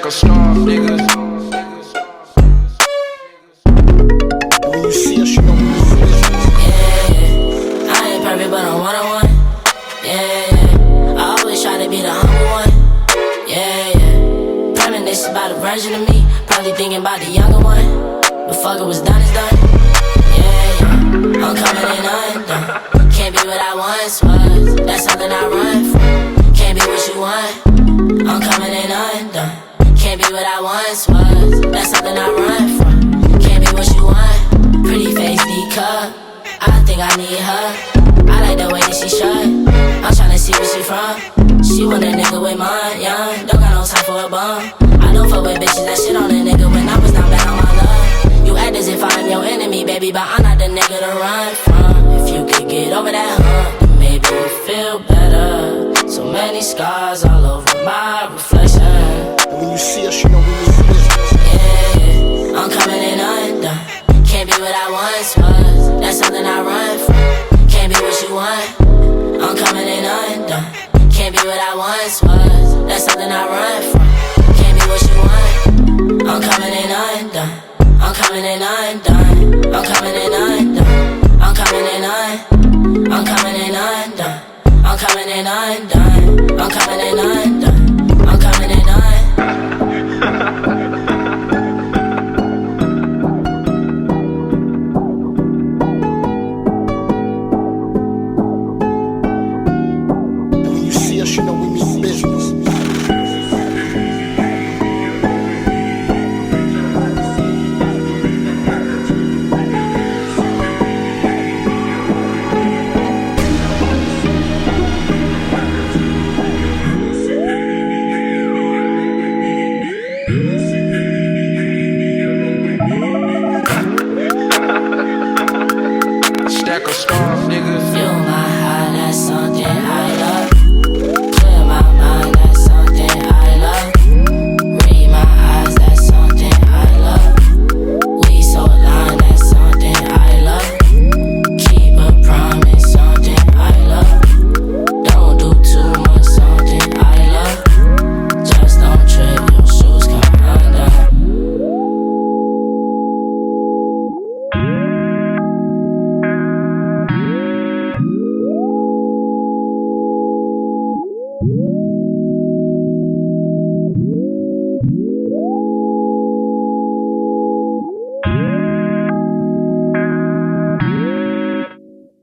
Stack of star niggas. When you see us, you know we mean business. Yeah, I ain't perfect, but I'm one-on-one. Yeah, I always try to be the humble one. Yeah, premonition about a version of me. Probably thinking about the younger one. But fuck it, was done is done. Yeah, I'm coming in undone. Can't be what I once was. That's something I run from. Can't be what you want. I'm coming in undone. Can't be what I once was. That's something I run from. Can't be what you want. Pretty face, D-cup. I think I need her. I like the way that she strut. I'm tryna see where she from. She want a nigga with mine, young. Don't got no time for a bum. I don't fuck with bitches that shit on a nigga when I was not back on my love. You act as if I'm your enemy, baby, but I'm not the nigga to run from. If you could get over that hump, then maybe you feel better. So many scars all over my reflection. And when you see us, you know we mean business. Yeah, I'm coming in undone. Can't be what I once was. That's something I run from. Can't be what you want. I'm coming in undone. Can't be what I once was. That's something I run from. Can't be what you want. I'm coming in undone. I'm coming in undone. I'm coming in undone. I'm coming in undone. I'm coming in undone. I'm coming in undone. I'm coming in undone. I'm coming in undone. And when you see us, you know we mean business. Stack of star niggas.